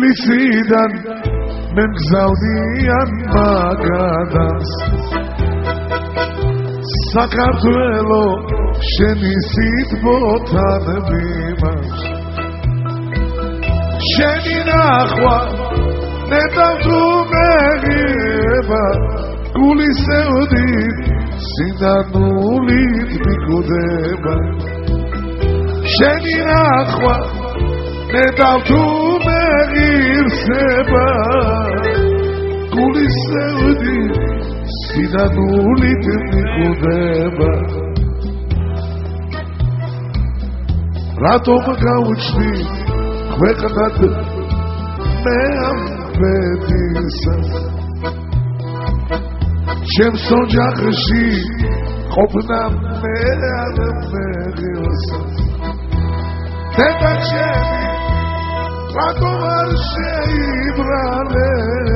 თბილისიდან მე მგზავნიან მაგადას საქართველო შენი სიტყვოთან მიმარს შენი ნახვა ნეტავ თუ მეგება გულისევდი სინანულით მიგდება შენი ნახვა ნეტავ თუ მეგირსება გულისევდი სინანულით მიგდება რატომ გაუჩნი ქვეყნად მე ამ ბედისას ჩემს ოჯახში ყოფნა მე არ მეგილსას დედა ჩემი რატომ არ შეიბრალე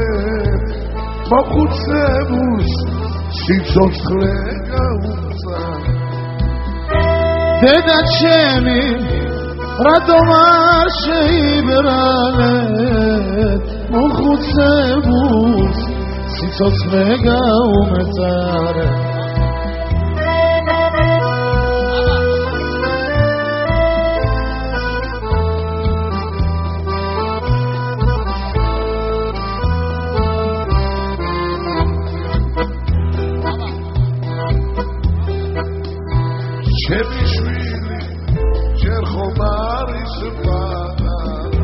მოხუცებულს სიცოცხლე გაუწა დედა ჩემი რატომ არ შეიბრალე მოხუცებულს სიცოცხლე გაუმეწარე ჩემი შვილი ჯერ ხომ არის პატარა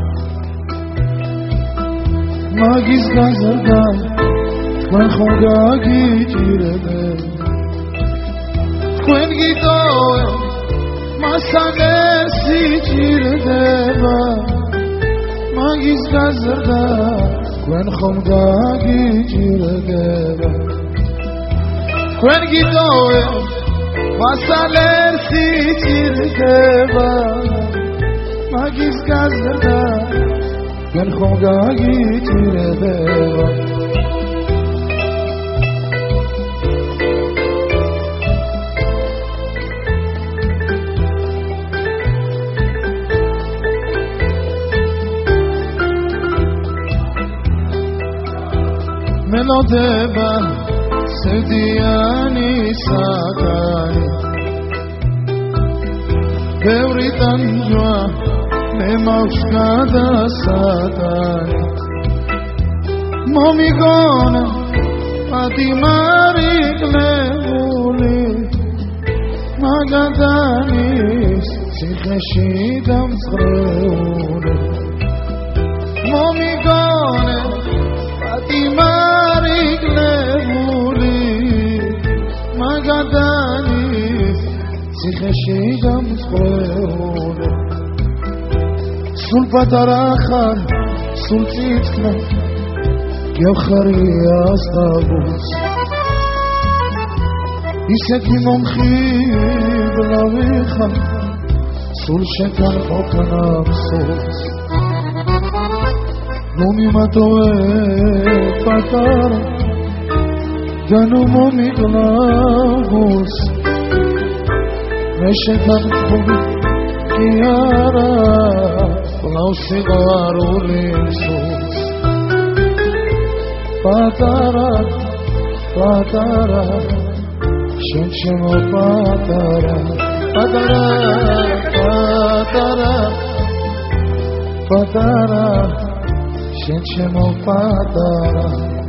მაგის გაზრდა თქვენ ხომ გაგიჭირებენ თქვენ გიტოვე მასთან ერთი ჭირდება მაგის გაზრდა თქვენ ხომ გაგიჭირდება თქვენ გიტოვე მასთან ერთი ჭირდება მაგის გაზრდა თქვენ ხომ გაგიჭირდება მელოდება სევდიანი საგანი ბევრი ტანჯვა მე მაქვს გადასატანი მომიგონა პატიმარიკლებული მაგადანის ციხეში დამწყრეული მომიგონა პატიმარიკლებული მაგადანის ციხეში დამწყრეული სულ პატარა ხარ სულ წითხრა გევხარია ასტაბულს ისეთი მომხიბლავი ხარ სულ შენთან ყოფნა მსურს მომიმატოვე პატარა და ნუ მომიგლავს მე შენთან ყოფნა კი არა ლავსიღარული მსურს პატარა პატარა შენ ჩემო პატარა პატარა პატარა პატარა შენ ჩემო პატარა